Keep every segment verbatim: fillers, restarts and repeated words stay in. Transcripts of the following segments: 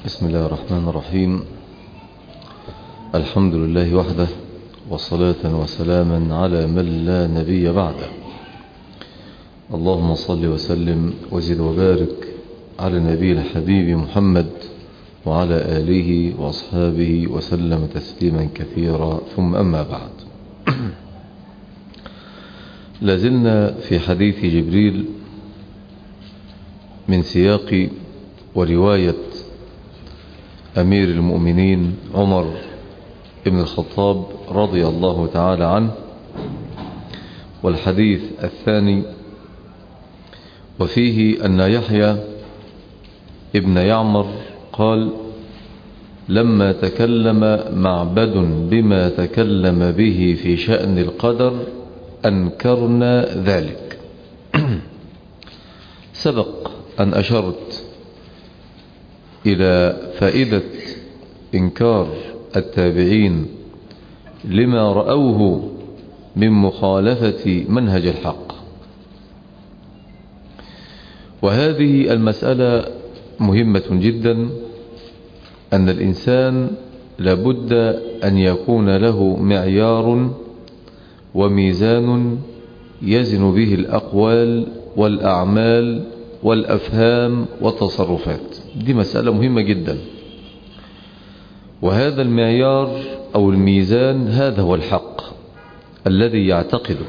بسم الله الرحمن الرحيم. الحمد لله وحده، وصلاة وسلاما على من لا نبي بعده. اللهم صل وسلم وزد وبارك على النبي الحبيب محمد وعلى آله وأصحابه وسلم تسليما كثيرا، ثم أما بعد. لازلنا في حديث جبريل من سياق ورواية أمير المؤمنين عمر بن الخطاب رضي الله تعالى عنه، والحديث الثاني وفيه أن يحيى ابن يعمر قال: لما تكلم معبد بما تكلم به في شأن القدر أنكرنا ذلك. سبق أن أشرت إلى فائدة إنكار التابعين لما رأوه من مخالفة منهج الحق، وهذه المسألة مهمة جدا، أن الإنسان لابد أن يكون له معيار وميزان يزن به الأقوال والأعمال والأفهام والتصرفات. دي مسألة مهمة جدا، وهذا المعيار أو الميزان هذا هو الحق الذي يعتقده،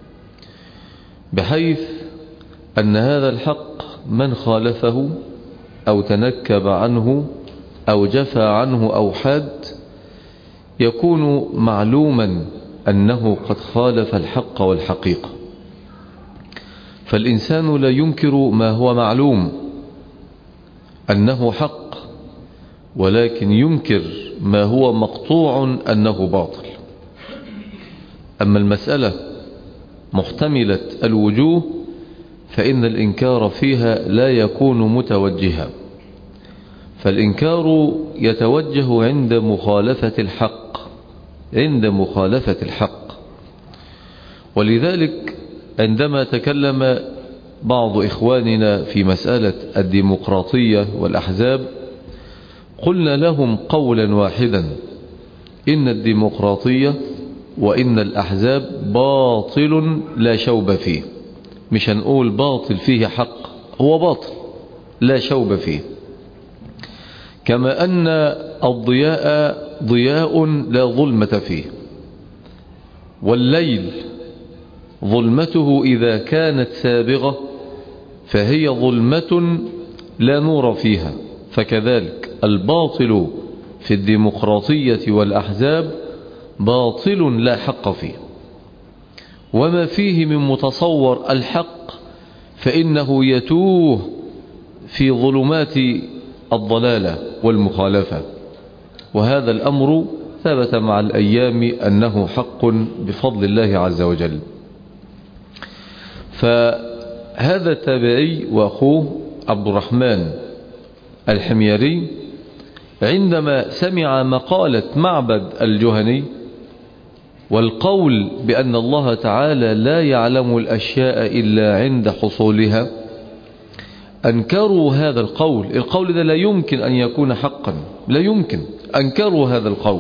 بحيث أن هذا الحق من خالفه أو تنكب عنه أو جفى عنه أو حاد يكون معلوما أنه قد خالف الحق والحقيقة. فالإنسان لا ينكر ما هو معلوم أنه حق، ولكن ينكر ما هو مقطوع أنه باطل. أما المسألة محتملة الوجوه فإن الإنكار فيها لا يكون متوجها، فالإنكار يتوجه عند مخالفة الحق عند مخالفة الحق ولذلك عندما تكلم بعض إخواننا في مسألة الديمقراطية والأحزاب قلنا لهم قولا واحدا: إن الديمقراطية وإن الأحزاب باطل لا شوب فيه. مش هنقول باطل فيه حق، هو باطل لا شوب فيه. كما أن الضياء ضياء لا ظلمة فيه، والليل ظلمته إذا كانت سابغة فهي ظلمة لا نور فيها. فكذلك الباطل في الديمقراطية والأحزاب باطل لا حق فيه، وما فيه من متصور الحق فإنه يتوه في ظلمات الضلالة والمخالفة. وهذا الأمر ثبت مع الأيام أنه حق بفضل الله عز وجل. فهذا التابعي وأخوه عبد الرحمن الحميري عندما سمع مقالة معبد الجهني والقول بأن الله تعالى لا يعلم الأشياء إلا عند حصولها أنكروا هذا القول. القول ده لا يمكن أن يكون حقا، لا يمكن. أنكروا هذا القول.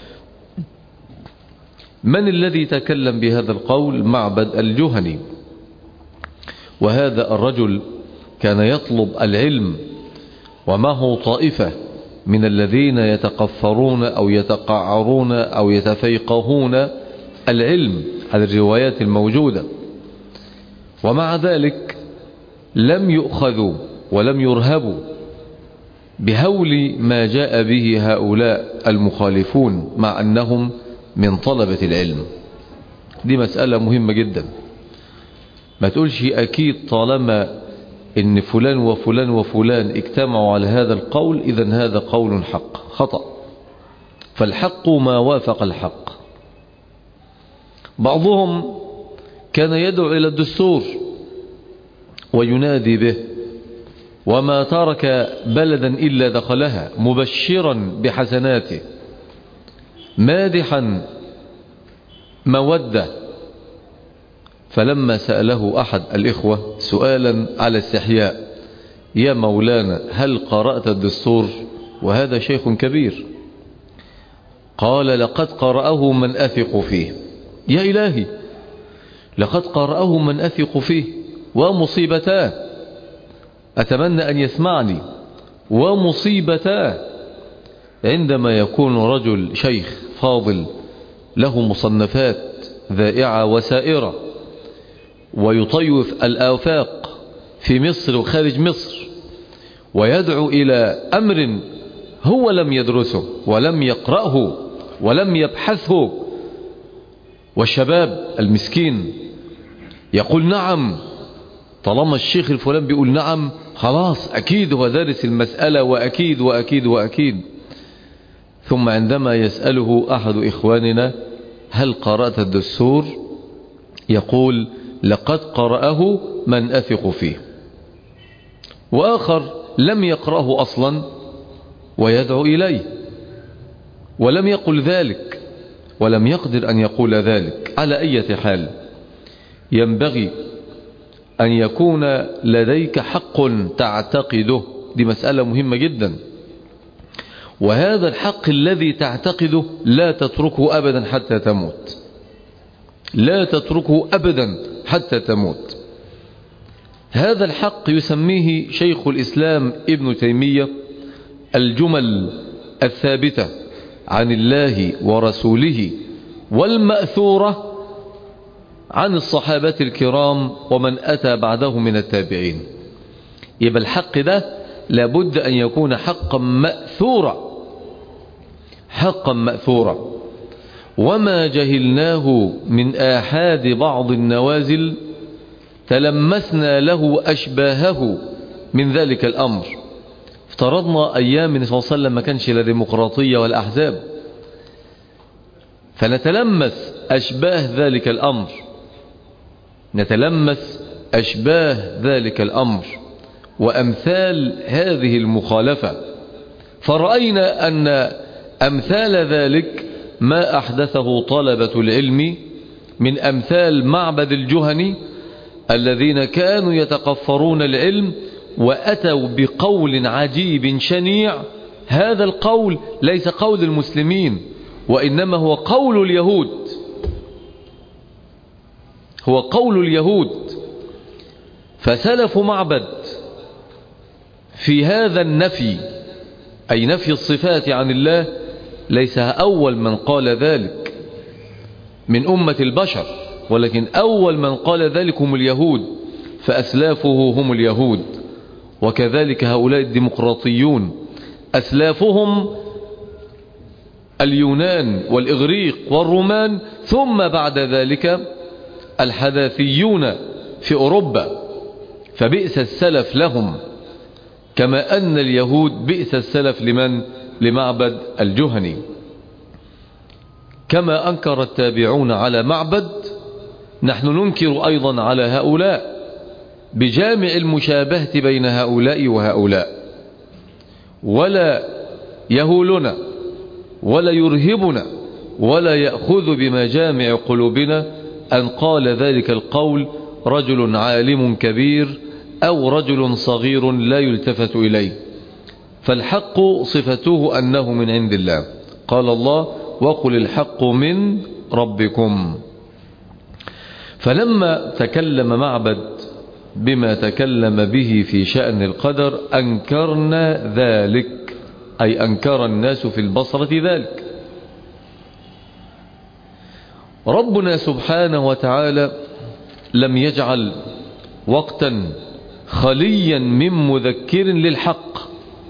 من الذي تكلم بهذا القول؟ معبد الجهني. وهذا الرجل كان يطلب العلم، ومعه طائفة من الذين يتقفرون أو يتقعرون أو يتفيقهون العلم على الروايات الموجودة، ومع ذلك لم يؤخذوا ولم يرهبوا بهول ما جاء به هؤلاء المخالفون، مع أنهم من طلبة العلم. دي مسألة مهمة جدا. ما تقولش أكيد طالما إن فلان وفلان وفلان اجتمعوا على هذا القول إذن هذا قول حق. خطأ. فالحق ما وافق الحق. بعضهم كان يدعو إلى الدستور وينادي به، وما ترك بلدا إلا دخلها، مبشرا بحسناته، مادحا مودة. فلما سأله أحد الإخوة سؤالا على استحياء: يا مولانا هل قرأت الدستور؟ وهذا شيخ كبير. قال لقد قرأه من أثق فيه. يا إلهي، لقد قرأه من أثق فيه ومصيبتاه، أتمنى أن يسمعني، ومصيبتاه عندما يكون رجل شيخ فاضل له مصنفات ذائعة وسائرة ويطيف الآفاق في مصر وخارج مصر ويدعو إلى أمر هو لم يدرسه ولم يقرأه ولم يبحثه، والشباب المسكين يقول نعم، طالما الشيخ الفلان بيقول نعم خلاص أكيد هو دارس المسألة وأكيد وأكيد وأكيد. ثم عندما يسأله أحد إخواننا هل قرأت الدستور؟ يقول لقد قرأه من أثق فيه. وآخر لم يقرأه أصلا ويدعو إليه ولم يقل ذلك ولم يقدر أن يقول ذلك. على أي حال ينبغي أن يكون لديك حق تعتقده، دي مسألة مهمة جدا، وهذا الحق الذي تعتقده لا تتركه أبدا حتى تموت، لا تتركه أبدا حتى تموت. هذا الحق يسميه شيخ الإسلام ابن تيمية الجمل الثابتة عن الله ورسوله والمأثورة عن الصحابة الكرام ومن أتى بعده من التابعين. يبقى الحق ده لابد أن يكون حقا مأثورا، حقا مأثورا. وما جهلناه من آحاد بعض النوازل تلمسنا له أشباهه من ذلك الأمر. افترضنا أيام النبي صلى الله عليه وسلم ما كانش لا ديمقراطية ولا أحزاب، فنتلمس أشباه ذلك الأمر، نتلمس أشباه ذلك الأمر وأمثال هذه المخالفة، فرأينا أن أمثال ذلك ما أحدثه طلبة العلم من أمثال معبد الجهني الذين كانوا يتقفرون العلم وأتوا بقول عجيب شنيع. هذا القول ليس قول المسلمين وإنما هو قول اليهود، هو قول اليهود. فسلف معبد في هذا النفي، أي نفي الصفات عن الله، ليس أول من قال ذلك من أمة البشر، ولكن أول من قال ذلك هم اليهود، فأسلافه هم اليهود. وكذلك هؤلاء الديمقراطيون أسلافهم اليونان والإغريق والرومان، ثم بعد ذلك الحداثيون في أوروبا، فبئس السلف لهم كما أن اليهود بئس السلف لمن؟ لمعبد الجهني. كما أنكر التابعون على معبد، نحن ننكر أيضا على هؤلاء بجامع المشابهة بين هؤلاء وهؤلاء. ولا يهولنا ولا يرهبنا ولا يأخذ بمجامع قلوبنا أن قال ذلك القول رجل عالم كبير أو رجل صغير لا يلتفت إليه، فالحق صفته أنه من عند الله. قال الله وقل الحق من ربكم. فلما تكلم معبد بما تكلم به في شأن القدر أنكرنا ذلك، أي أنكر الناس في البصرة ذلك. ربنا سبحانه وتعالى لم يجعل وقتا خليا من مذكر للحق،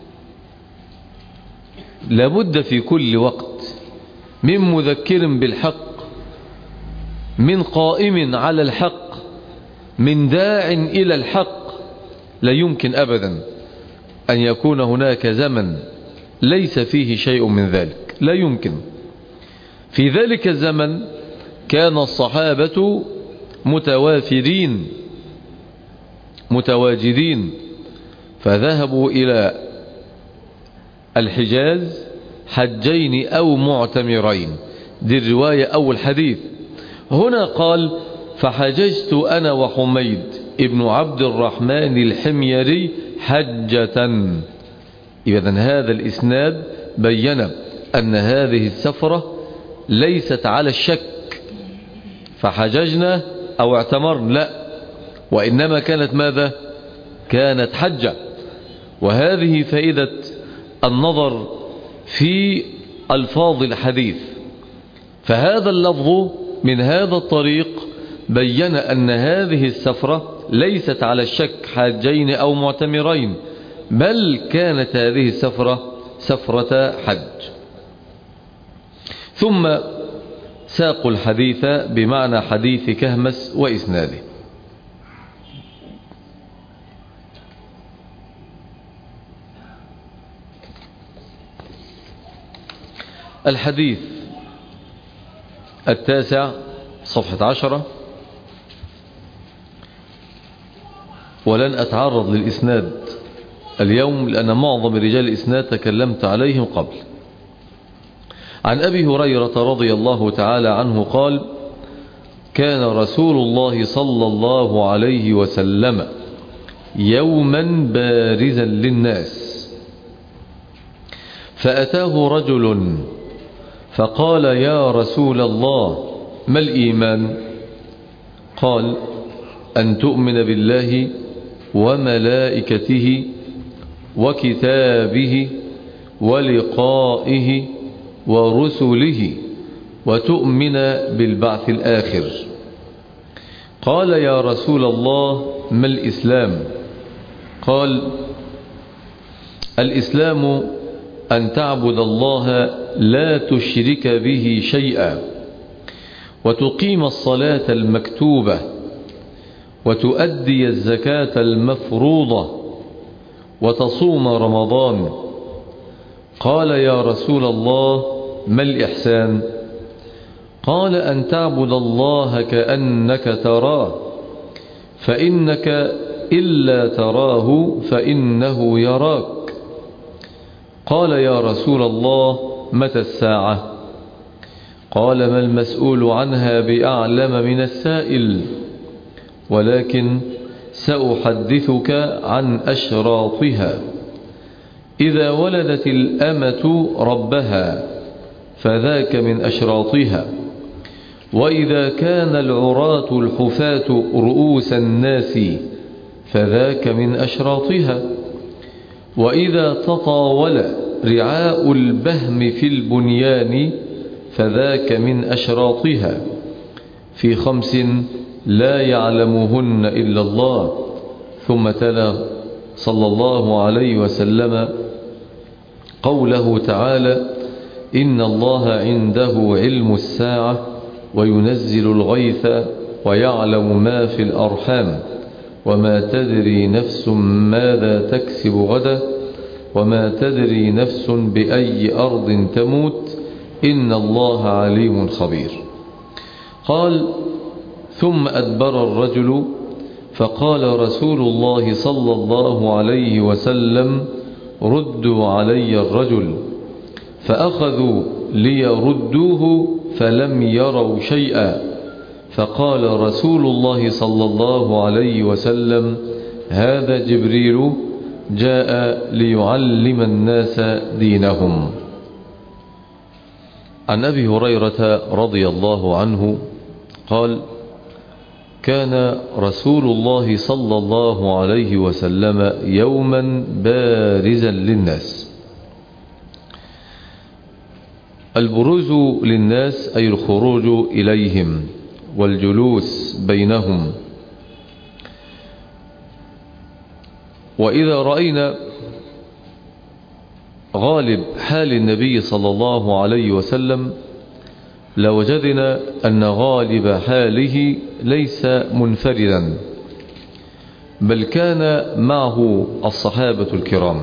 لابد في كل وقت من مذكر بالحق، من قائم على الحق، من داع إلى الحق. لا يمكن أبدا أن يكون هناك زمن ليس فيه شيء من ذلك، لا يمكن. في ذلك الزمن كان الصحابة متوافرين متواجدين، فذهبوا إلى الحجاز حجين أو معتمرين، دي الرواية أو الحديث. هنا قال فحججت أنا وحميد ابن عبد الرحمن الحميري حجة، إذن هذا الإسناد بين أن هذه السفرة ليست على الشك فحججنا أو اعتمرنا، لا، وإنما كانت ماذا؟ كانت حجة. وهذه فائدة النظر في ألفاظ الحديث. فهذا اللفظ من هذا الطريق بين أن هذه السفرة ليست على الشك حاجين أو معتمرين، بل كانت هذه السفرة سفرة حج. ثم ساقوا الحديث بمعنى حديث كهمس وإسناده. الحديث التاسع صفحة عشرة، ولن أتعرض للإسناد اليوم لأن معظم رجال الإسناد تكلمت عليهم قبل. عن أبي هريرة رضي الله تعالى عنه قال: كان رسول الله صلى الله عليه وسلم يوما بارزا للناس، فأتاه رجل فقال: يا رسول الله، ما الإيمان؟ قال: أن تؤمن بالله وملائكته وكتابه ولقائه ورسله وتؤمن بالبعث الآخر. قال: يا رسول الله، ما الإسلام؟ قال: الإسلام أن تعبد الله لا تشرك به شيئا، وتقيم الصلاة المكتوبة، وتؤدي الزكاة المفروضة، وتصوم رمضان. قال: يا رسول الله، ما الإحسان؟ قال: أن تعبد الله كأنك تراه، فإنك إلا تراه فإنه يراك. قال: يا رسول الله، متى الساعة؟ قال: ما المسؤول عنها بأعلم من السائل، ولكن سأحدثك عن أشراطها. إذا ولدت الأمة ربها فذاك من أشراطها، وإذا كان العراة الحفاة رؤوس الناس فذاك من أشراطها، وإذا تطاول رعاء البهم في البنيان فذاك من أشراطها، في خمس لا يعلمهن إلا الله. ثم تلا صلى الله عليه وسلم قوله تعالى: إن الله عنده علم الساعة وينزل الغيث ويعلم ما في الأرحام وما تدري نفس ماذا تكسب غدا وما تدري نفس بأي أرض تموت إن الله عليم خبير. قال: ثم أدبر الرجل فقال رسول الله صلى الله عليه وسلم: ردوا علي الرجل. فأخذوا ليردوه فلم يروا شيئا، فقال رسول الله صلى الله عليه وسلم: هذا جبريل جاء ليعلم الناس دينهم. عن أبي هريرة رضي الله عنه قال: كان رسول الله صلى الله عليه وسلم يوما بارزا للناس. البروز للناس أي الخروج إليهم والجلوس بينهم. وإذا رأينا غالب حال النبي صلى الله عليه وسلم لوجدنا أن غالب حاله ليس منفردا، بل كان معه الصحابة الكرام.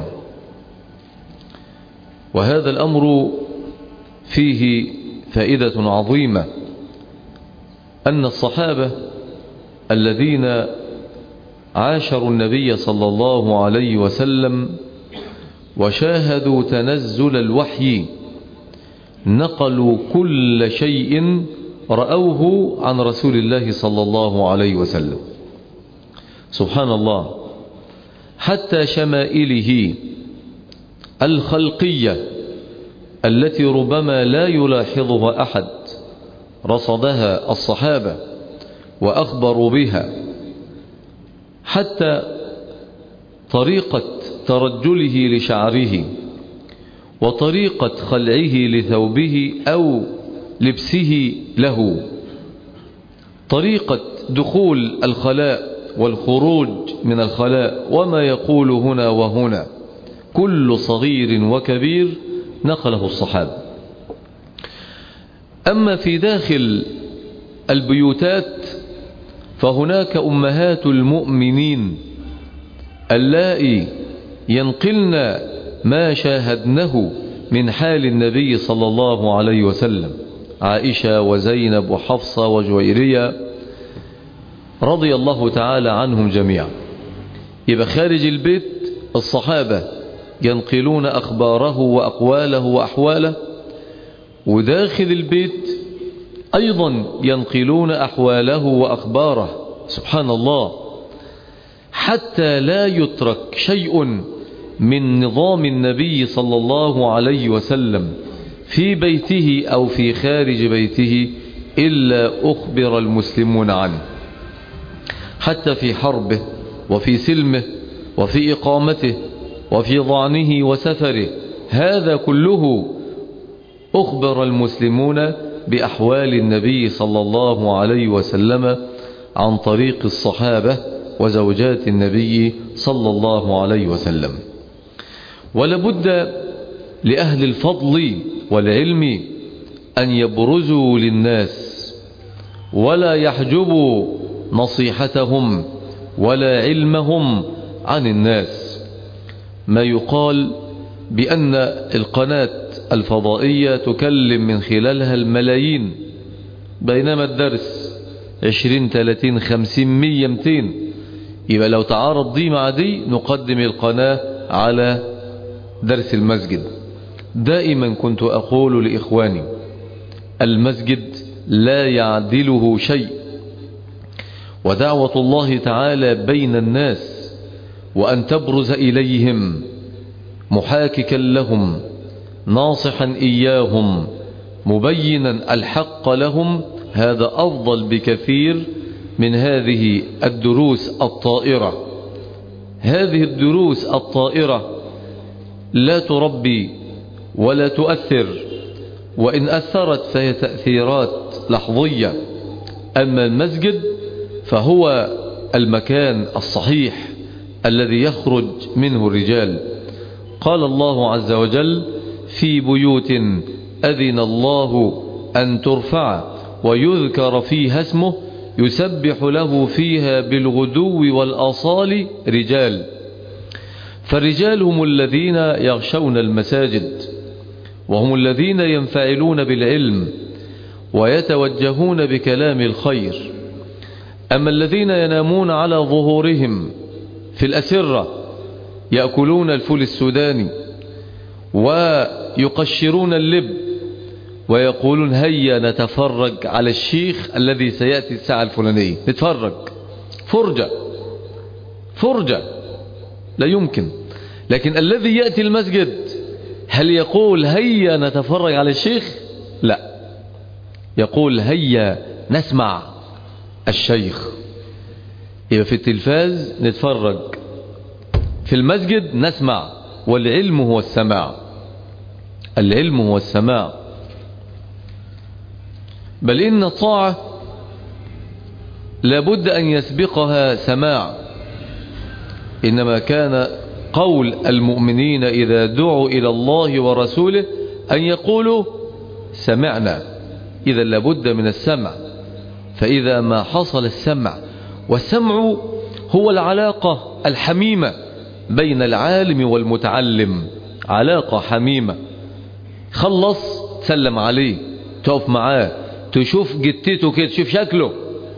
وهذا الأمر فيه فائدة عظيمة، أن الصحابة الذين عاشروا النبي صلى الله عليه وسلم وشاهدوا تنزل الوحي نقلوا كل شيء رأوه عن رسول الله صلى الله عليه وسلم. سبحان الله، حتى شمائله الخلقية التي ربما لا يلاحظها أحد رصدها الصحابة وأخبروا بها، حتى طريقة ترجله لشعره وطريقة خلعه لثوبه أو لبسه له، طريقة دخول الخلاء والخروج من الخلاء وما يقول هنا وهنا، كل صغير وكبير نقله الصحابة. أما في داخل البيوتات فهناك أمهات المؤمنين اللائي ينقلن ما شاهدنه من حال النبي صلى الله عليه وسلم، عائشة وزينب وحفصة وجويرية رضي الله تعالى عنهم جميعا. يبقى خارج البيت الصحابة ينقلون أخباره وأقواله وأحواله، وداخل البيت أيضا ينقلون أحواله وأخباره. سبحان الله، حتى لا يترك شيء من نظام النبي صلى الله عليه وسلم في بيته أو في خارج بيته إلا أخبر المسلمون عنه، حتى في حربه وفي سلمه وفي إقامته وفي ضعنه وسفره، هذا كله أخبر المسلمون بأحوال النبي صلى الله عليه وسلم عن طريق الصحابة وزوجات النبي صلى الله عليه وسلم. ولابد لأهل الفضل والعلم أن يبرزوا للناس ولا يحجبوا نصيحتهم ولا علمهم عن الناس. ما يقال بأن القناة الفضائية تكلم من خلالها الملايين، بينما الدرس عشرين ثلاثين خمسين مية مئتين، يبقى لو تعارض دي مع دي نقدم القناة على درس المسجد. دائما كنت أقول لإخواني المسجد لا يعدله شيء، ودعوة الله تعالى بين الناس وأن تبرز إليهم محاككا لهم ناصحا إياهم مبينا الحق لهم، هذا أفضل بكثير من هذه الدروس الطائرة. هذه الدروس الطائرة لا تربي ولا تؤثر، وإن أثرت فهي تأثيرات لحظية. أما المسجد فهو المكان الصحيح الذي يخرج منه الرجال. قال الله عز وجل: في بيوت أذن الله أن ترفع ويذكر فيها اسمه يسبح له فيها بالغدو والآصال رجال. فالرجال هم الذين يغشون المساجد، وهم الذين ينفعلون بالعلم ويتوجهون بكلام الخير. أما الذين ينامون على ظهورهم في الأسرة يأكلون الفول السوداني ويقشرون اللب ويقولون هيا نتفرج على الشيخ الذي سيأتي الساعة الفلانية، نتفرج فرجة فرجة لا يمكن. لكن الذي يأتي المسجد هل يقول هيا نتفرج على الشيخ؟ لا، يقول هيا نسمع الشيخ. يبقى في التلفاز نتفرج، في المسجد نسمع، والعلم هو السماع. العلم هو السماع. بل إن الطاعة لابد أن يسبقها سماع. إنما كان قول المؤمنين إذا دعوا إلى الله ورسوله أن يقولوا سمعنا. إذا لابد من السمع. فإذا ما حصل السمع، والسمع هو العلاقة الحميمة بين العالم والمتعلم، علاقة حميمة. خلص تسلم عليه، تقف معاه، تشوف جتته كده، تشوف شكله،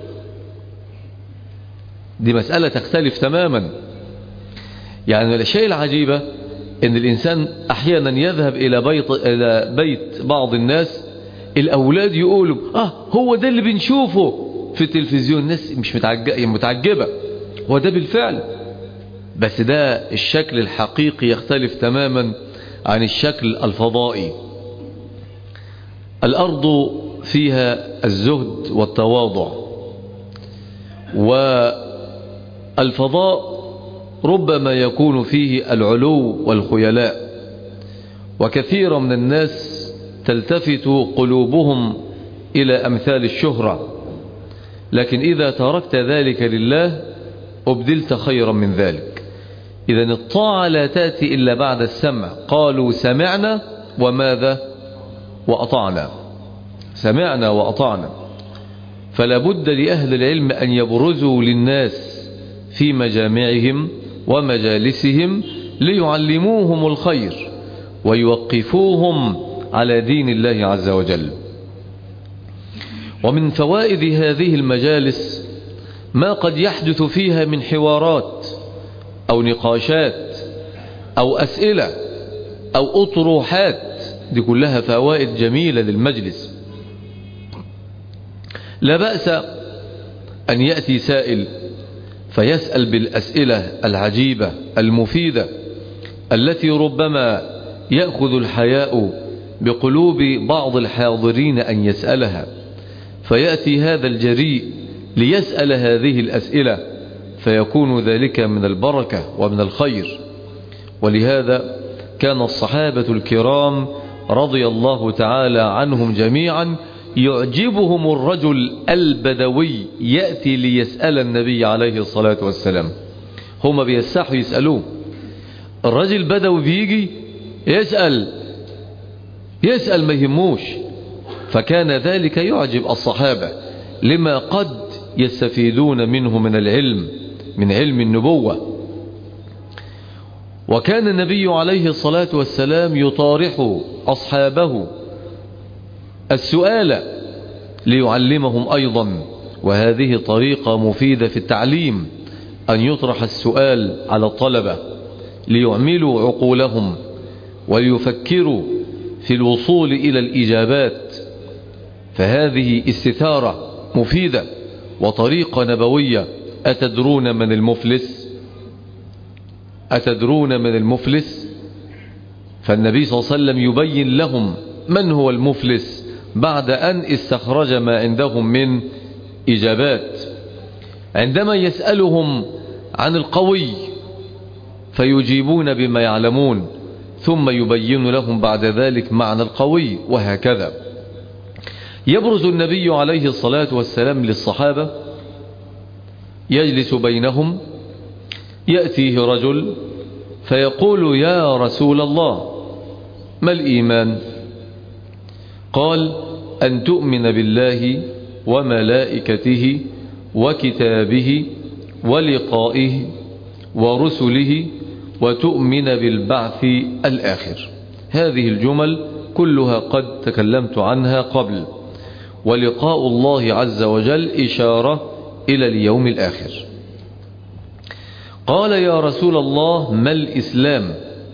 دي مسألة تختلف تماما. يعني من الأشياء العجيبة ان الإنسان أحيانا يذهب إلى بيت, إلى بيت بعض الناس، الأولاد يقولوا آه هو ده اللي بنشوفه في التلفزيون. الناس مش متعجبة، هو ده بالفعل، بس ده الشكل الحقيقي يختلف تماما عن الشكل الفضائي. الأرض فيها الزهد والتواضع، والفضاء ربما يكون فيه العلو والخيلاء، وكثير من الناس تلتفت قلوبهم إلى أمثال الشهرة، لكن إذا تركت ذلك لله أبدلت خيرا من ذلك. إذن الطاعة لا تأتي إلا بعد السمع. قالوا سمعنا وماذا وأطعنا، سمعنا وأطعنا. فلا بد لأهل العلم أن يبرزوا للناس في مجامعهم ومجالسهم ليعلموهم الخير ويوقفوهم على دين الله عز وجل. ومن فوائد هذه المجالس ما قد يحدث فيها من حوارات أو نقاشات أو أسئلة أو أطروحات، دي كلها فوائد جميلة للمجلس. لا بأس أن يأتي سائل فيسأل بالأسئلة العجيبة المفيدة التي ربما يأخذ الحياء بقلوب بعض الحاضرين أن يسألها، فيأتي هذا الجريء ليسأل هذه الأسئلة، فيكون ذلك من البركة ومن الخير. ولهذا كان الصحابة الكرام رضي الله تعالى عنهم جميعا يعجبهم الرجل البدوي يأتي ليسأل النبي عليه الصلاة والسلام. هم بيستحوا يسألوه، الرجل البدوي بيجي يسأل يسأل ما يهموش. فكان ذلك يعجب الصحابة لما قد يستفيدون منه من العلم، من علم النبوة. وكان النبي عليه الصلاة والسلام يطارح أصحابه السؤال ليعلمهم أيضا، وهذه طريقة مفيدة في التعليم، أن يطرح السؤال على الطلبة ليعملوا عقولهم وليفكروا في الوصول إلى الإجابات. فهذه استثارة مفيدة وطريقة نبوية. أتدرون من المفلس؟ أتدرون من المفلس؟ فالنبي صلى الله عليه وسلم يبين لهم من هو المفلس بعد أن استخرج ما عندهم من إجابات. عندما يسألهم عن القوي فيجيبون بما يعلمون، ثم يبين لهم بعد ذلك معنى القوي، وهكذا. يبرز النبي عليه الصلاة والسلام للصحابة، يجلس بينهم، يأتيه رجل فيقول يا رسول الله ما الإيمان؟ قال أن تؤمن بالله وملائكته وكتابه ولقائه ورسله وتؤمن بالبعث الآخر. هذه الجمل كلها قد تكلمت عنها قبل. ولقاء الله عز وجل إشارة إلى اليوم الآخر. قال يا رسول الله ما الإسلام؟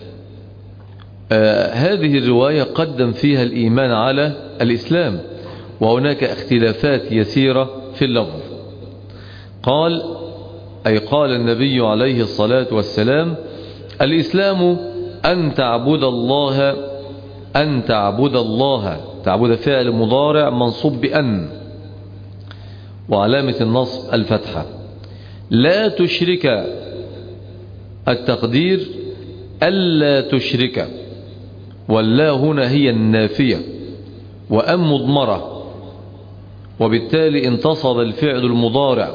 آه هذه الرواية قدم فيها الإيمان على الإسلام، وهناك اختلافات يسيرة في اللفظ. قال أي قال النبي عليه الصلاة والسلام الإسلام أن تعبد الله أن تعبد الله تعبد فعل مضارع منصوب بأن، وعلامة النصب الفتحة. لا تشرك، التقدير ألا تشرك، واللا هنا هي النافية، وأن مضمرة، وبالتالي انتصب الفعل المضارع.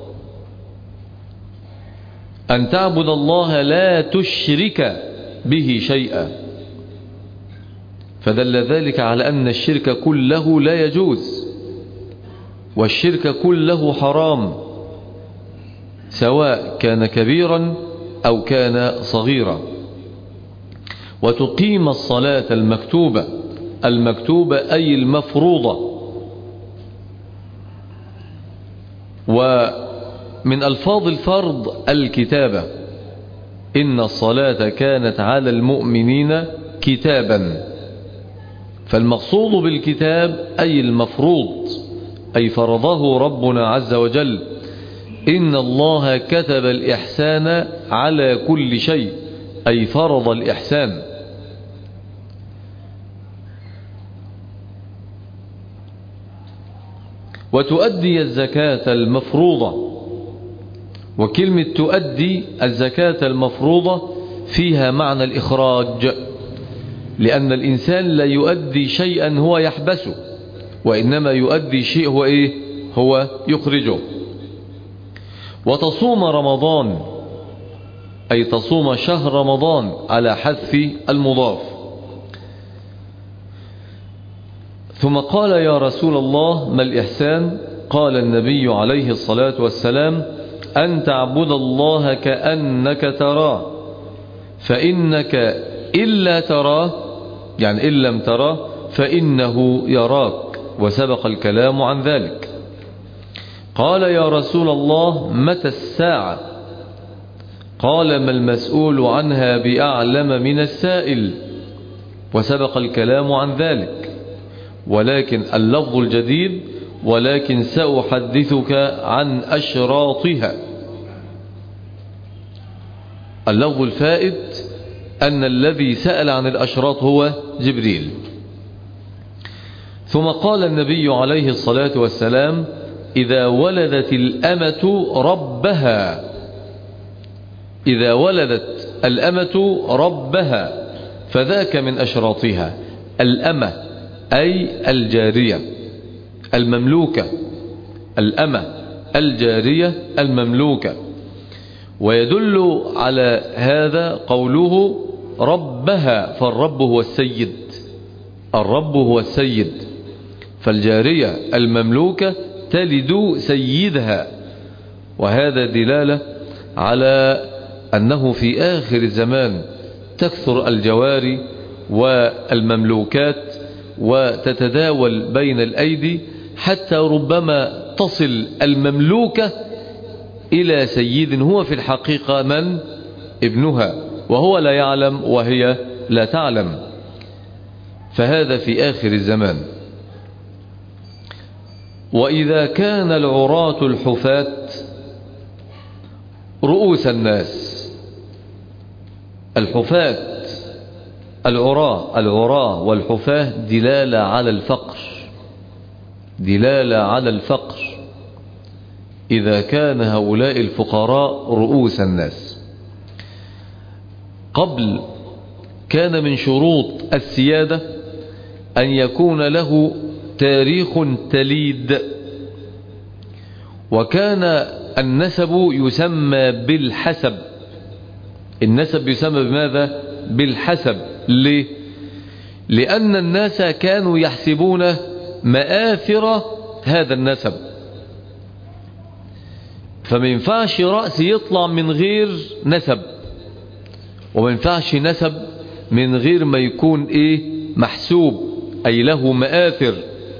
أن تعبد الله لا تشرك به شيئا، فدل ذلك على أن الشرك كله لا يجوز، والشرك كله حرام، سواء كان كبيرا أو كان صغيرا. وتقيم الصلاة المكتوبة، المكتوبة أي المفروضة. ومن ألفاظ الفرض الكتابة، إن الصلاة كانت على المؤمنين كتابا. فالمقصود بالكتاب أي المفروض، أي فرضه ربنا عز وجل. إن الله كتب الإحسان على كل شيء، أي فرض الإحسان. وتؤدي الزكاة المفروضة. وكلمة تؤدي الزكاة المفروضة فيها معنى الإخراج، لأن الإنسان لا يؤدي شيئا هو يحبسه، وإنما يؤدي شيء هو إيه؟ هو يخرجه. وتصوم رمضان، أي تصوم شهر رمضان على حذف المضاف. ثم قال يا رسول الله ما الإحسان؟ قال النبي عليه الصلاة والسلام أن تعبد الله كأنك تراه، فإنك إلا تراه، يعني إن لم تراه فإنه يراك، وسبق الكلام عن ذلك. قال يا رسول الله متى الساعة؟ قال ما المسؤول عنها بأعلم من السائل، وسبق الكلام عن ذلك. ولكن اللفظ الجديد ولكن سأحدثك عن أشراطها. اللفظ الفائد أن الذي سأل عن الأشراط هو جبريل. ثم قال النبي عليه الصلاة والسلام إذا ولدت الأمة ربها، إذا ولدت الأمة ربها فذاك من أشراطها. الأمة أي الجارية المملوكة، الأمة الجارية المملوكة. ويدل على هذا قوله ربها، فالرب هو السيد، الرب هو السيد، فالجارية المملوكة تلد سيدها. وهذا دلالة على أنه في آخر الزمان تكثر الجواري والمملوكات وتتداول بين الأيدي، حتى ربما تصل المملوكة إلى سيد هو في الحقيقة من؟ ابنها، وهو لا يعلم وهي لا تعلم. فهذا في آخر الزمان. وإذا كان العراة الحفاة رؤوس الناس، الحفاة العراة العراة والحفاة دلالة على الفقر، دلالة على الفقر. إذا كان هؤلاء الفقراء رؤوس الناس. قبل كان من شروط السيادة أن يكون له تاريخ تليد، وكان النسب يسمى بالحسب. النسب يسمى بماذا؟ بالحسب. ليه؟ لأن الناس كانوا يحسبون مآثر هذا النسب، فما ينفعش رأس يطلع من غير نسب، وما ينفعش نسب من غير ما يكون ايه؟ محسوب، أي له مآثر.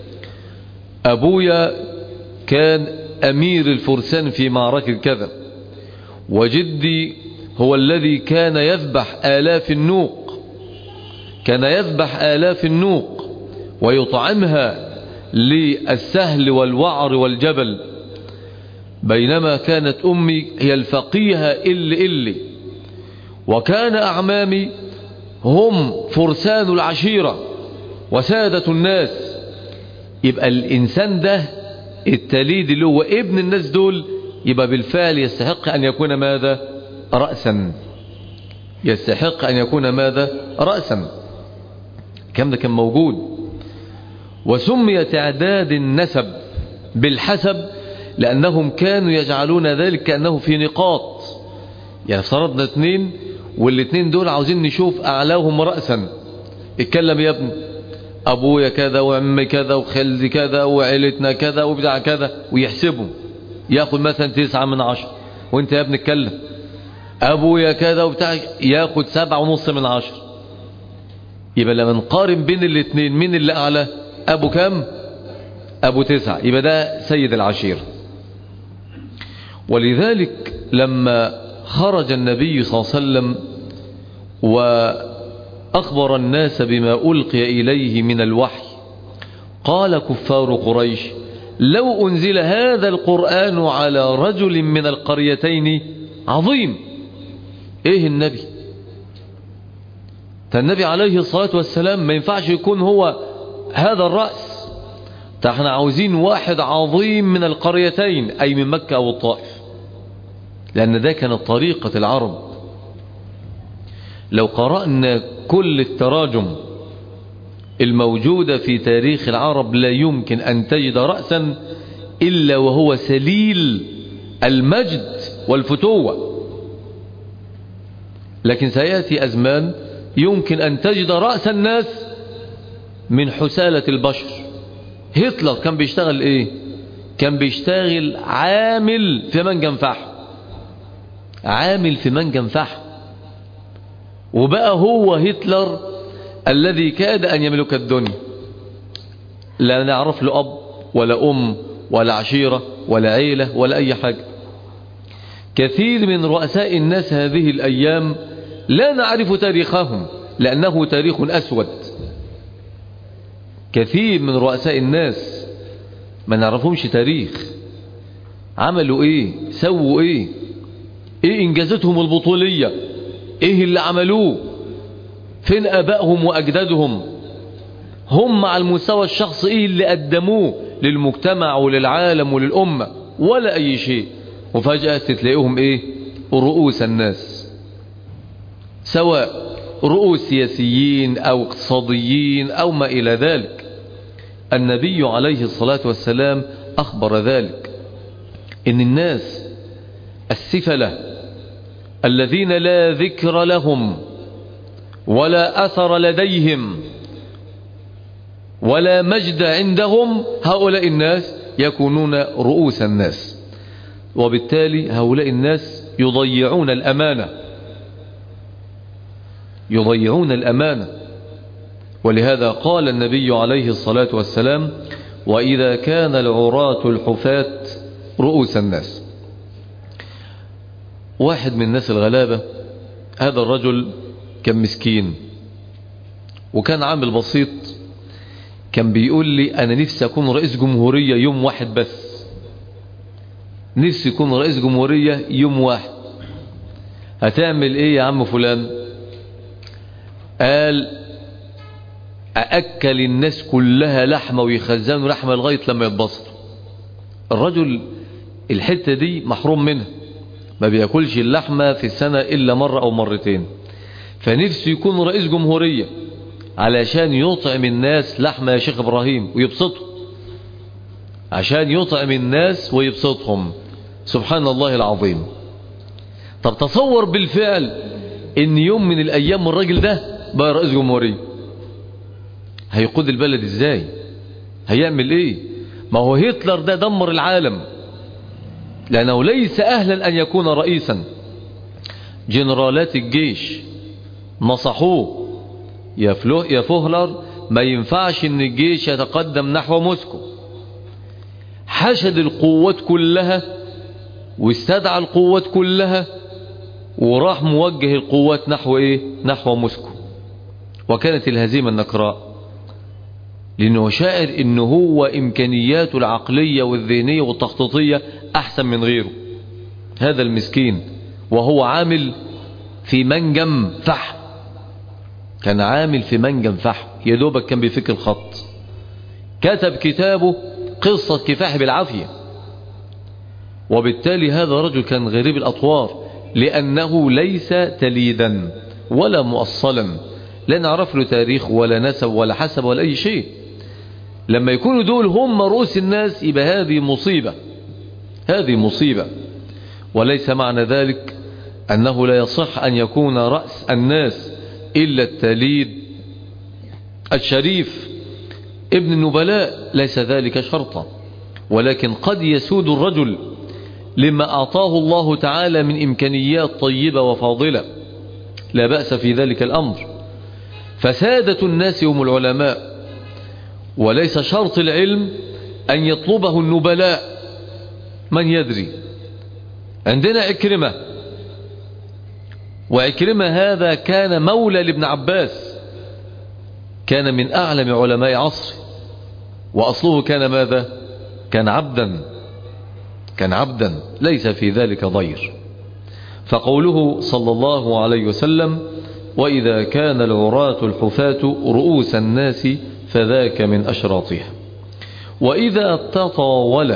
أبويا كان أمير الفرسان في معركة كذا، وجدي هو الذي كان يذبح آلاف النوق، كان يذبح آلاف النوق ويطعمها للسهل والوعر والجبل، بينما كانت أمي هي الفقيهة إلي إلي، وكان أعمامي هم فرسان العشيرة وسادة الناس. يبقى الإنسان ده التليد اللي هو ابن الناس دول يبقى بالفعل يستحق أن يكون ماذا؟ رأسا. يستحق أن يكون ماذا؟ رأسا. كم ده كان موجود. وسمي تعداد النسب بالحسب لأنهم كانوا يجعلون ذلك كأنه في نقاط. يعني افترضنا اثنين والاثنين دول عاوزين نشوف أعلاهم رأسا. اتكلم يا ابن، أبويا كذا وعمي كذا وخالدي كذا وعيلتنا كذا وبتاع كذا، ويحسبوا ياخد مثلا تسعة من عشر. وانت يا ابن اتكلم، أبويا كذا وبتاع، ياخد سبعة ونص من عشر. يبقى لما نقارن بين الاثنين مين اللي أعلى؟ أبو كم؟ أبو تسعة. يبقى ده سيد العشيرة. ولذلك لما خرج النبي صلى الله عليه وسلم وأخبر الناس بما ألقي إليه من الوحي، قال كفار قريش لو أنزل هذا القرآن على رجل من القريتين عظيم. إيه النبي؟ النبي عليه الصلاة والسلام ما ينفعش يكون هو هذا الرأس. احنا عاوزين واحد عظيم من القريتين، أي من مكة أو الطائف، لأن ده كانت طريقة العرب. لو قرأنا كل التراجم الموجودة في تاريخ العرب لا يمكن أن تجد رأسا إلا وهو سليل المجد والفتوة. لكن سيأتي أزمان يمكن أن تجد رأس الناس من حسالة البشر. هتلر كان بيشتغل إيه؟ كان بيشتغل عامل في منجم فحم، عامل في منجم فحم، وبقى هو هتلر الذي كاد أن يملك الدنيا. لا نعرف له أب ولا أم ولا عشيرة ولا عيلة ولا أي حاجة. كثير من رؤساء الناس هذه الأيام لا نعرف تاريخهم لأنه تاريخ أسود. كثير من رؤساء الناس ما نعرفهمش تاريخ، عملوا ايه، سووا ايه، ايه انجازاتهم البطولية، ايه اللي عملوه، فين ابائهم واجدادهم، هم على المستوى الشخصي ايه اللي قدموه للمجتمع وللعالم وللأمة، ولا اي شيء. وفجأة تلاقيهم ايه، رؤوس الناس، سواء رؤوس سياسيين او اقتصاديين او ما الى ذلك. النبي عليه الصلاة والسلام اخبر ذلك، ان الناس السفلة الذين لا ذكر لهم ولا اثر لديهم ولا مجد عندهم، هؤلاء الناس يكونون رؤوس الناس، وبالتالي هؤلاء الناس يضيعون الأمانة، يضيعون الأمانة. ولهذا قال النبي عليه الصلاة والسلام: وإذا كان العراة الحفاة رؤوس الناس. واحد من الناس الغلابة، هذا الرجل كان مسكين وكان عامل بسيط، كان بيقول لي أنا نفسي أكون رئيس جمهورية يوم واحد بس، نفسي أكون رئيس جمهورية يوم واحد. هتعمل إيه يا عم فلان؟ قال أأكل الناس كلها لحمة ويخزنوا لحمة لغاية لما يتبسطوا. الرجل الحتة دي محروم منها، ما بيأكلش اللحمة في السنة إلا مرة أو مرتين، فنفسه يكون رئيس جمهورية علشان يطعم الناس لحمة يا شيخ إبراهيم ويبسطهم، عشان يطعم الناس ويبسطهم. سبحان الله العظيم. طب تصور بالفعل ان يوم من الايام الراجل ده بقى رئيس جمهورية، هيقود البلد ازاي؟ هيعمل ايه؟ ما هو هتلر ده دمر العالم لانه ليس اهلا ان يكون رئيسا. جنرالات الجيش نصحوه: يا فلو يا فهلر ما ينفعش ان الجيش يتقدم نحو موسكو. حشد القوات كلها واستدعى القوات كلها وراح موجه القوات نحو ايه؟ نحو موسكو. وكانت الهزيمة النكراء، لانه شاعر انه هو امكانياته العقلية والذهنية والتخطيطية احسن من غيره. هذا المسكين وهو عامل في منجم فحم، كان عامل في منجم فحم، يا دوبك كان بيفك الخط. كتب كتابه قصة كفاح بالعافية. وبالتالي هذا رجل كان غريب الأطوار، لأنه ليس تليدا ولا مؤصلا، لا نعرف له تاريخ ولا نسب ولا حسب ولا أي شيء. لما يكونوا دول هم رؤوس الناس يبقى هذه مصيبة، هذه مصيبة. وليس معنى ذلك أنه لا يصح أن يكون رأس الناس إلا التليد الشريف ابن النبلاء، ليس ذلك شرطا، ولكن قد يسود الرجل لما أعطاه الله تعالى من إمكانيات طيبة وفاضلة، لا بأس في ذلك الأمر. فسادة الناس هم العلماء، وليس شرط العلم أن يطلبه النبلاء، من يدري. عندنا عكرمة، وعكرمة هذا كان مولى لابن عباس، كان من أعلم علماء عصره، وأصله كان ماذا؟ كان عبدا، كان عبدا، ليس في ذلك ضير. فقوله صلى الله عليه وسلم: وإذا كان العراة الحفاة رؤوس الناس فذاك من أشراطها. وإذا تطاول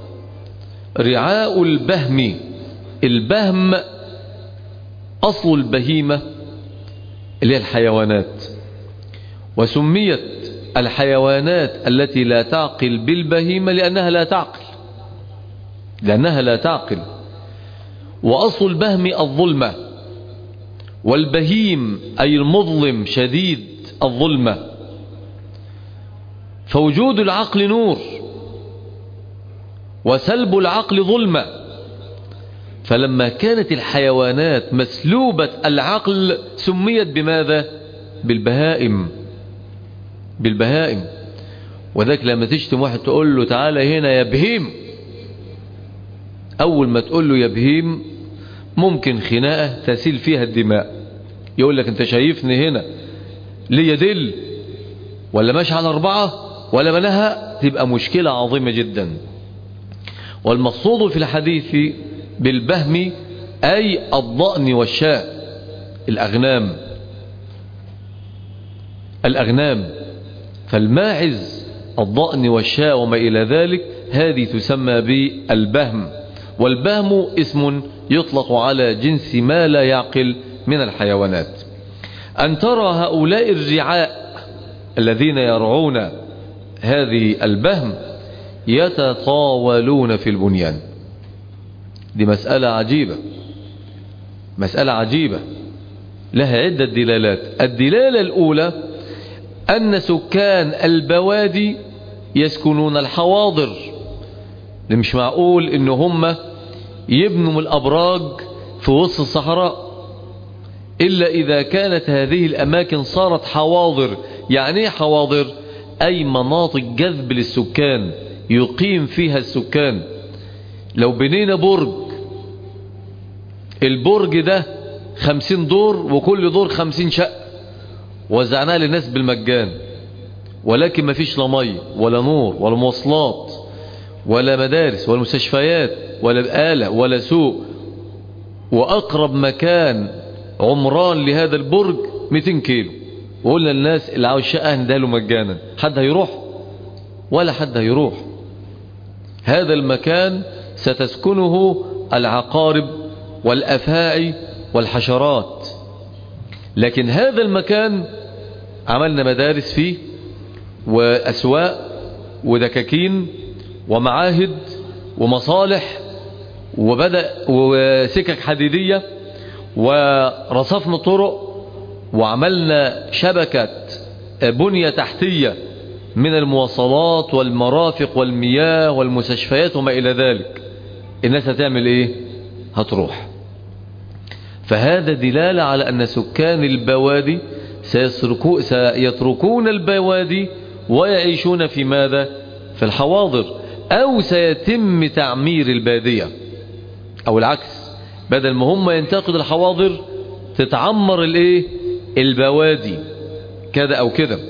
رعاء البهم، البهم أصل البهيمة اللي هي الحيوانات، وسميت الحيوانات التي لا تعقل بالبهيمة لأنها لا تعقل لأنها لا تعقل وأصل البهم الظلمة، والبهيم أي المظلم شديد الظلمة. فوجود العقل نور وسلب العقل ظلمة. فلما كانت الحيوانات مسلوبة العقل سميت بماذا؟ بالبهائم بالبهائم. وذاك لما تشتم واحد تقول له تعالى هنا يا بهيم، أول ما تقول له يا بهيم ممكن خناقة تسيل فيها الدماء. يقول لك أنت شايفني هنا ليه دل ولا ماشي على أربعة ولا منها، تبقى مشكلة عظيمة جدا. والمقصود في الحديث بالبهم أي الضأن والشاة، الأغنام الأغنام فالماعز الضأن والشاة وما إلى ذلك هذه تسمى بالبهم. والبهم اسم يطلق على جنس ما لا يعقل من الحيوانات. أن ترى هؤلاء الرعاء الذين يرعون هذه البهم يتطاولون في البنيان. دي مسألة عجيبة مسألة عجيبة لها عدة دلالات. الدلالة الأولى أن سكان البوادي يسكنون الحواضر. مش معقول إن هم يبنوا الأبراج في وسط الصحراء إلا إذا كانت هذه الأماكن صارت حواضر. يعني ايه حواضر؟ أي مناطق جذب للسكان يقيم فيها السكان. لو بنينا برج، البرج ده خمسين دور وكل دور خمسين شقة وزعناه للناس بالمجان، ولكن ما فيش لا ميه ولا نور ولا مواصلات ولا مدارس ولا مستشفيات ولا بقالة ولا سوق، وأقرب مكان عمران لهذا البرج مئتين كيلو، وقلنا للناس اللي عاوز شقة هنداله مجانا، حد هيروح؟ ولا حد هيروح. هذا المكان ستسكنه العقارب والأفاعي والحشرات. لكن هذا المكان عملنا مدارس فيه وأسواق ودكاكين ومعاهد ومصالح وبدأ وسكك حديدية ورصفنا طرق وعملنا شبكة بنية تحتية من المواصلات والمرافق والمياه والمستشفيات وما إلى ذلك. الناس هتعمل إيه؟ هتروح. فهذا دلالة على أن سكان البوادي سيتركون البوادي ويعيشون في ماذا؟ في الحواضر. أو سيتم تعمير البادية، أو العكس، بدل ما هم ينتقدوا الحواضر تتعمر الايه؟ البوادي، كذا أو كذا.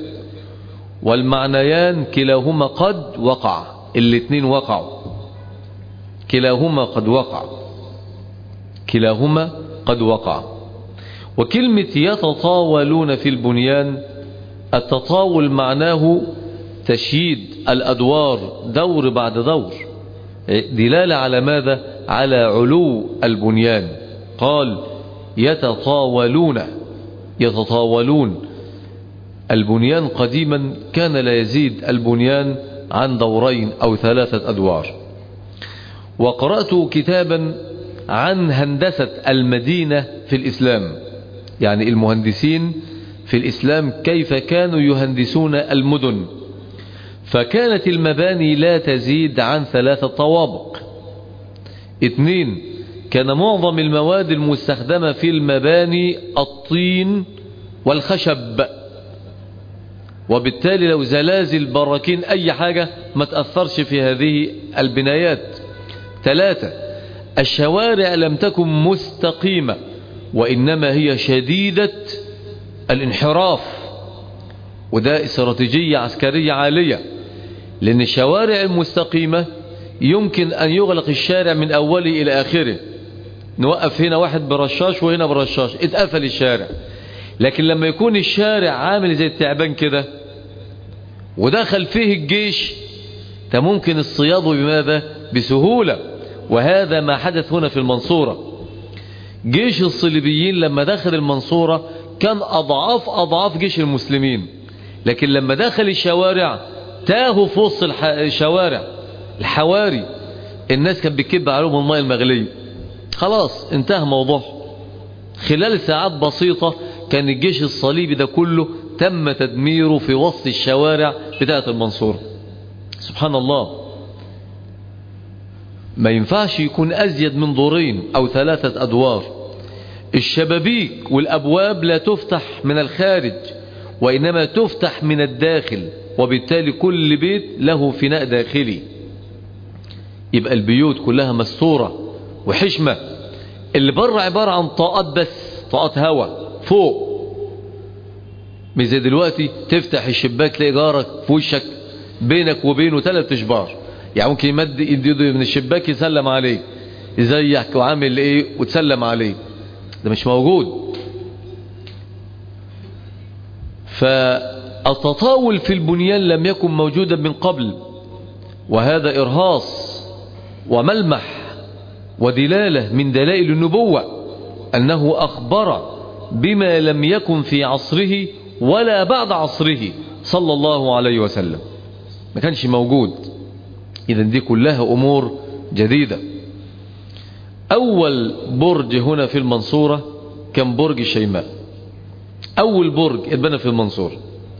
والمعنيان كلاهما قد وقع، الاثنين وقعوا، كلاهما قد وقع كلاهما قد وقع. وكلمة يتطاولون في البنيان، التطاول معناه تشييد الأدوار دور بعد دور، دلالة على ماذا؟ على علو البنيان. قال يتطاولون يتطاولون البنيان قديما كان لا يزيد البنيان عن دورين أو ثلاثة أدوار. وقرأت كتابا عن هندسة المدينة في الإسلام، يعني المهندسين في الإسلام كيف كانوا يهندسون المدن. فكانت المباني لا تزيد عن ثلاثة طوابق. اثنين، كان معظم المواد المستخدمة في المباني الطين والخشب، وبالتالي لو زلازل براكين أي حاجة ما تأثرش في هذه البنايات. ثلاثة، الشوارع لم تكن مستقيمة وإنما هي شديدة الانحراف، وده استراتيجية عسكرية عالية، لأن الشوارع المستقيمة يمكن أن يغلق الشارع من أوله إلى آخره، نوقف هنا واحد برشاش وهنا برشاش، اتقفل الشارع. لكن لما يكون الشارع عامل زي التعبان كده ودخل فيه الجيش ده ممكن الصياد بماذا؟ بسهولة. وهذا ما حدث هنا في المنصورة. جيش الصليبيين لما دخل المنصورة كان أضعاف أضعاف جيش المسلمين، لكن لما دخل الشوارع تاهوا في وسط الشوارع الحواري، الناس كانت بتكب عليهم الماء المغلية، خلاص انتهى موضوع. خلال ساعات بسيطة كان الجيش الصليبي ده كله تم تدميره في وسط الشوارع بتاعة المنصورة. سبحان الله. ما ينفعش يكون أزيد من دورين أو ثلاثة أدوار. الشبابيك والأبواب لا تفتح من الخارج وإنما تفتح من الداخل، وبالتالي كل بيت له فناء داخلي. يبقى البيوت كلها مستورة وحشمة. اللي بره عبارة عن طاقات بس، طاقات هواء فوق، مش زي دلوقتي تفتح الشباك تلاقي جارك في وشك بينك وبينه ثلاث اشبار، يعني ممكن يمد ايده من الشباك يسلم عليه ازيك وعامل ايه وتسلم عليه. ده مش موجود. فالتطاول في البنيان لم يكن موجودا من قبل، وهذا إرهاص وملمح ودلالة من دلائل النبوة أنه أخبر بما لم يكن في عصره ولا بعد عصره صلى الله عليه وسلم، ما كانش موجود. إذن دي كلها أمور جديدة. أول برج هنا في المنصورة كان برج الشيماء، أول برج اتبنى في المنصورة.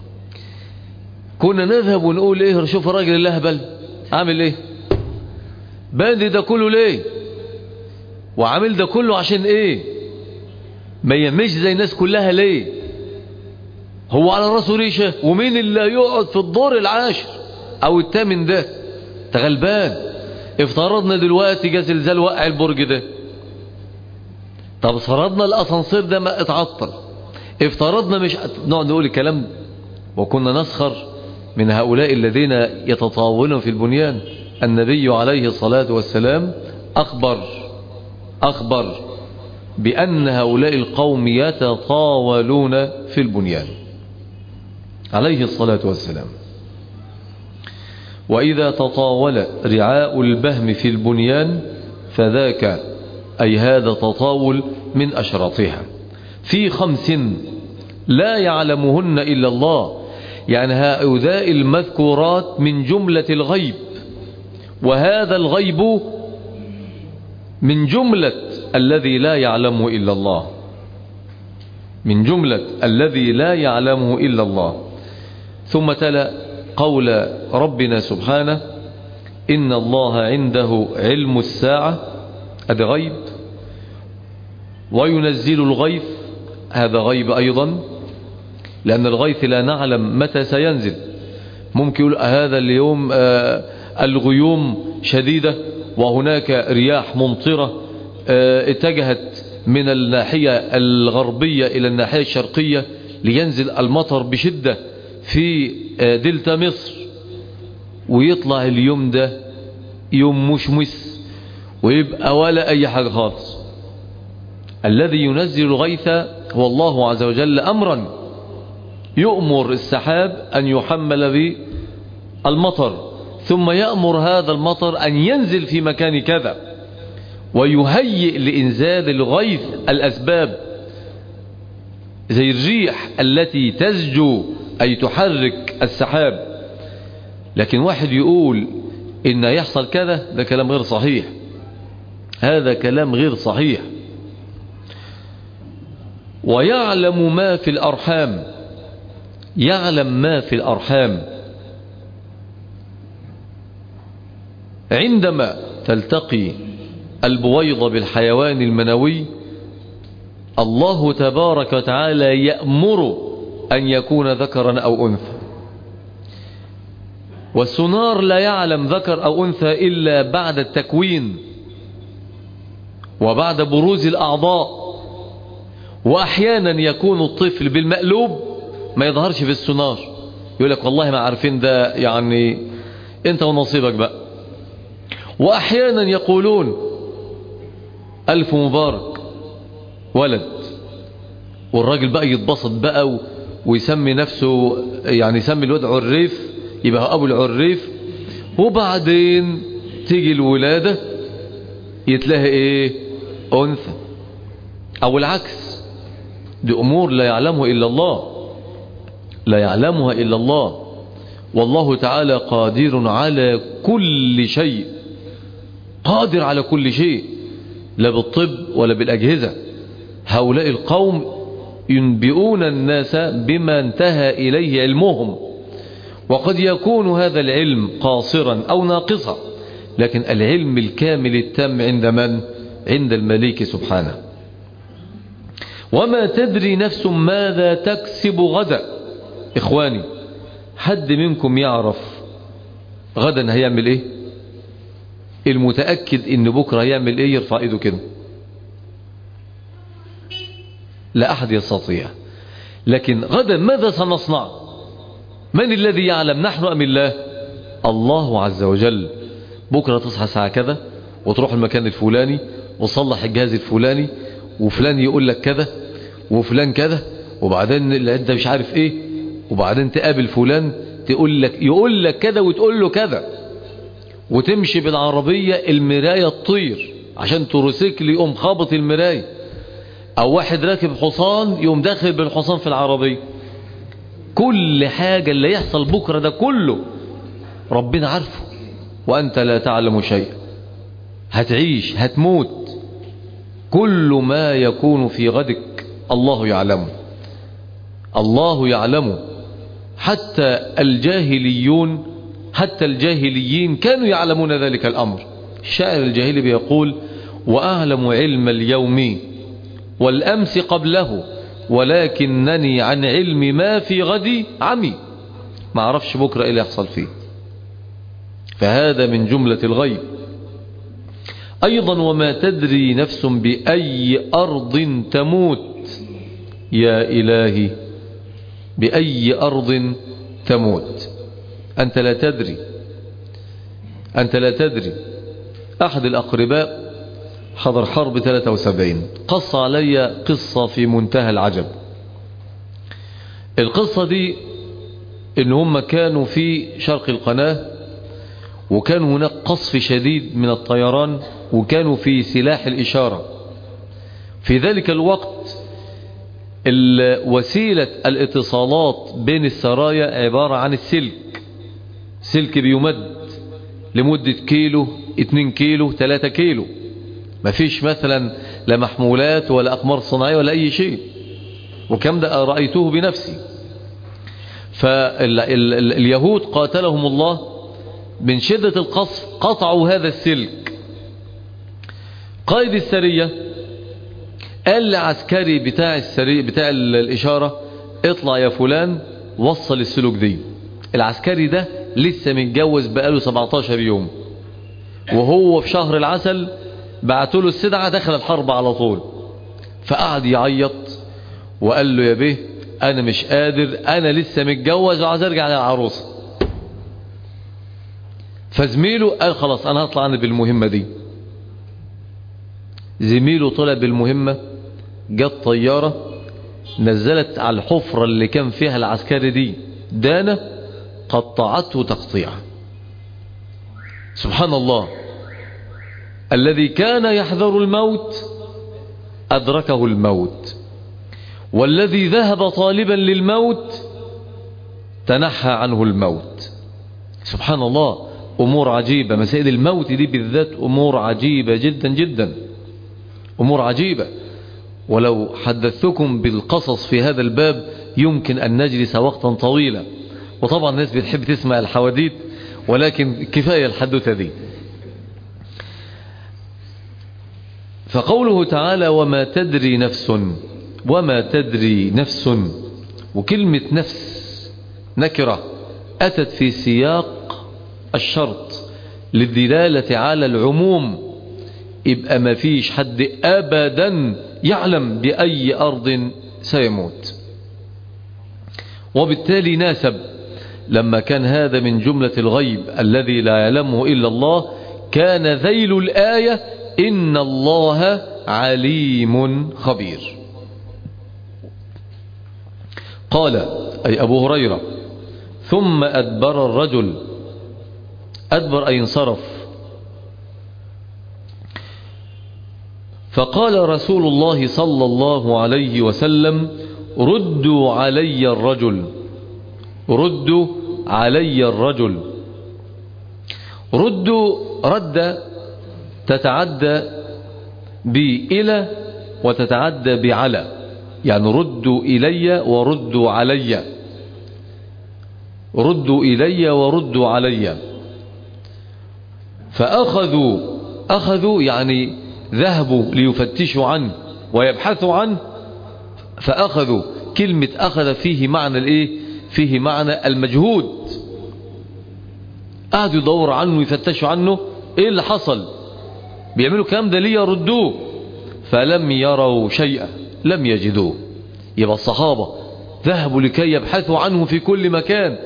كنا نذهب ونقول ايه، شوف الراجل اللهبل عامل ايه، باندي ده كله ليه، وعامل ده كله عشان ايه، ما يمش زي الناس كلها ليه، هو على راسه ريشة، ومين اللي يقعد في الدور العاشر او الثامن ده، تغلبان. افترضنا دلوقتي جه زلزال وقع البرج ده، طب افترضنا الاسانسير ده ما اتعطل، افترضنا مش نقعد نقول الكلام ده. وكنا نسخر من هؤلاء الذين يتطاولون في البنيان. النبي عليه الصلاة والسلام أخبر أخبر بأن هؤلاء القوم يتطاولون في البنيان عليه الصلاة والسلام. وإذا تطاول رعاء البهم في البنيان فذاك أي هذا تطاول من أشراطها في خمس لا يعلمهن إلا الله، يعني هؤلاء المذكورات من جملة الغيب، وهذا الغيب من جملة الذي لا يعلمه إلا الله، من جملة الذي لا يعلمه إلا الله. ثم تلا قول ربنا سبحانه إن الله عنده علم الساعة، هذا غيب، وينزل الغيث، هذا غيب أيضا، لأن الغيث لا نعلم متى سينزل. ممكن يقول هذا اليوم آه الغيوم شديدة وهناك رياح ممطرة آه اتجهت من الناحية الغربية إلى الناحية الشرقية لينزل المطر بشدة في آه دلتا مصر، ويطلع اليوم ده يوم مشمس ويبقى ولا أي حاجة خالص. الذي ينزل الغيث هو الله عز وجل أمرا، يؤمر السحاب أن يحمل بالمطر، ثم يأمر هذا المطر أن ينزل في مكان كذا، ويهيئ لإنزال الغيث الأسباب زي الريح التي تزجو أي تحرك السحاب. لكن واحد يقول إن يحصل كذا، ده كلام غير صحيح، هذا كلام غير صحيح. ويعلم ما في الأرحام، يعلم ما في الأرحام، عندما تلتقي البويضة بالحيوان المنوي الله تبارك وتعالى يأمر أن يكون ذكرا أو أنثى، والسونار لا يعلم ذكر أو أنثى إلا بعد التكوين وبعد بروز الأعضاء. وأحيانا يكون الطفل بالمقلوب ما يظهرش في السونار، يقول لك والله ما عارفين ده، يعني انت ونصيبك بقى. وأحيانا يقولون ألف مبارك ولد، والراجل بقى يتبسط بقى ويسمي نفسه، يعني يسمي الواد عريف، يبقى أبو العريف، وبعدين تيجي الولادة يتلاقي ايه؟ أنثى، أو العكس. دي أمور لا يعلمها إلا الله، لا يعلمها إلا الله. والله تعالى قادر على كل شيء، قادر على كل شيء، لا بالطب ولا بالأجهزة. هؤلاء القوم ينبئون الناس بما انتهى إليه علمهم، وقد يكون هذا العلم قاصرا أو ناقصا، لكن العلم الكامل التام عند من؟ عند الملك سبحانه. وما تدري نفس ماذا تكسب غدا. إخواني، حد منكم يعرف غدا هيعمل ايه؟ المتأكد ان بكرة هيعمل ايه يرفع ايده كده. لا أحد يستطيع. لكن غدا ماذا سنصنع؟ من الذي يعلم، نحن أم الله؟ الله عز وجل. بكرة تصحى ساعة كذا وتروح المكان الفلاني وصلح الجهاز الفلاني، وفلان يقول لك كذا وفلان كذا، وبعدين العدة مش عارف ايه، وبعدين تقابل فلان تقول لك يقول لك كذا وتقول له كذا، وتمشي بالعربية المراية تطير عشان تروسيكل يقوم خابط المراية، او واحد راكب حصان يقوم داخل بالحصان في العربية. كل حاجة اللي يحصل بكرة ده كله ربنا عارفه، وأنت لا تعلم شيء. هتعيش هتموت، كل ما يكون في غدك الله يعلمه، الله يعلمه. حتى الجاهليون حتى الجاهليين كانوا يعلمون ذلك الأمر. الشاعر الجاهلي بيقول: وأعلم علم اليوم والأمس قبله، ولكنني عن علم ما في غدي عمي. ما عرفش بكرة إيه اللي يحصل فيه. فهذا من جملة الغيب. أيضا وما تدري نفس بأي أرض تموت. يا إلهي، بأي أرض تموت؟ أنت لا تدري، أنت لا تدري. أحد الأقرباء حضر حرب ثلاثة وسبعين، قص علي قصة في منتهى العجب. القصة دي إن هم كانوا في شرق القناة، وكان هناك قصف شديد من الطيران، وكانوا في سلاح الإشارة. في ذلك الوقت وسيلة الاتصالات بين السرايا عبارة عن السلك، سلك بيمد لمدة كيلو، اتنين كيلو، تلاتة كيلو. مفيش مثلا لا محمولات ولا أقمار صناعية ولا أي شيء، وكم ده رأيته بنفسي. فاليهود قاتلهم الله من شدة القصف قطعوا هذا السلك. قائد السرية قال لعسكري بتاع السرية بتاع الإشارة: اطلع يا فلان وصل السلوك دي. العسكري ده لسه متجوز بقاله سبعتاشر يوم، وهو في شهر العسل بعتوا له السدعة، دخل الحرب على طول. فقعد يعيط وقال له: يا بيه أنا مش قادر، أنا لسه متجوز وعايز أرجع للعروسة. فزميله قال: خلاص أنا هطلع أنا بالمهمة دي. زميله طلع بالمهمة، جت طيارة نزلت على الحفرة اللي كان فيها العسكري دي دانة، قطعته تقطيع. سبحان الله، الذي كان يحذر الموت أدركه الموت، والذي ذهب طالبا للموت تنحى عنه الموت. سبحان الله، أمور عجيبة. مسائل الموت دي بالذات أمور عجيبة جدا جدا، أمور عجيبة. ولو حدثتكم بالقصص في هذا الباب يمكن أن نجلس وقتا طويلا، وطبعا الناس بتحب تسمع الحواديت، ولكن كفاية الحدوثة دي. فقوله تعالى: وما تدري نفس، وما تدري نفس، وكلمة نفس نكرة أتت في سياق الشرط للدلالة على العموم، يبقى ما فيش حد أبدا يعلم بأي أرض سيموت. وبالتالي ناسب لما كان هذا من جملة الغيب الذي لا يعلمه إلا الله، كان ذيل الآية: إن الله عليم خبير. قال أي أبو هريرة: ثم أدبر الرجل أدبر أي انصرف. فقال رسول الله صلى الله عليه وسلم ردوا علي الرجل، ردوا علي الرجل. ردوا رد تتعدى بإلى وتتعدى بعلى، يعني ردوا إلي وردوا علي، ردوا إلي وردوا علي. فأخذوا، أخذوا يعني ذهبوا ليفتشوا عنه ويبحثوا عنه، فأخذوا. كلمة أخذ فيه معنى الإيه؟ فيه معنى المجهود. قعدوا يدوروا عنه ويفتشوا عنه. إيه اللي حصل؟ بيعملوا كلام ده ليه؟ يردوه. فلم يروا شيئا، لم يجدوه. يبقى الصحابة ذهبوا لكي يبحثوا عنه في كل مكان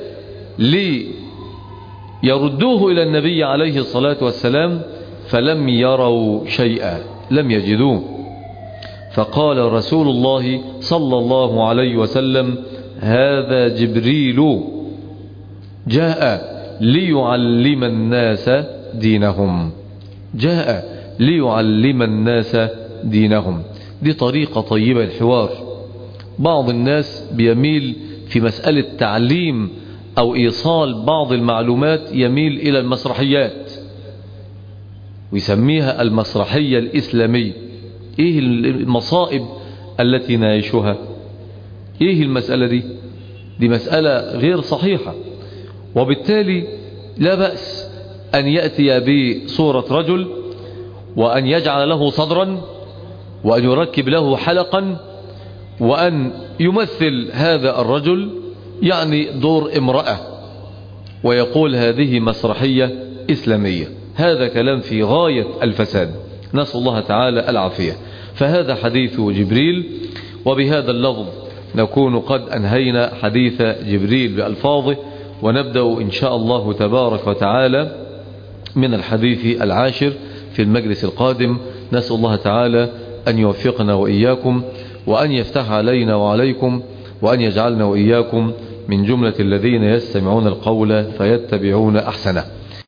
ليردوه إلى النبي عليه الصلاة والسلام، فلم يروا شيئا، لم يجدوه. فقال رسول الله صلى الله عليه وسلم هذا جبريل جاء ليعلم الناس دينهم، جاء ليعلم الناس دينهم. دي طريقة طيبة الحوار. بعض الناس بيميل في مسألة تعليم أو إيصال بعض المعلومات يميل إلى المسرحيات ويسميها المسرحية الإسلامية. إيه المصائب التي نعيشها؟ إيه المسألة دي؟ دي مسألة غير صحيحة. وبالتالي لا بأس أن يأتي بصورة رجل وأن يجعل له صدرا وأن يركب له حلقا وأن يمثل هذا الرجل يعني دور امرأة ويقول هذه مسرحية إسلامية. هذا كلام في غاية الفساد، نسأل الله تعالى العافية. فهذا حديث جبريل، وبهذا اللفظ نكون قد أنهينا حديث جبريل بألفاظه، ونبدأ إن شاء الله تبارك وتعالى من الحديث العاشر في المجلس القادم. نسأل الله تعالى أن يوفقنا وإياكم، وأن يفتح علينا وعليكم، وأن يجعلنا وإياكم من جملة الذين يستمعون القول فيتبعون أحسنه.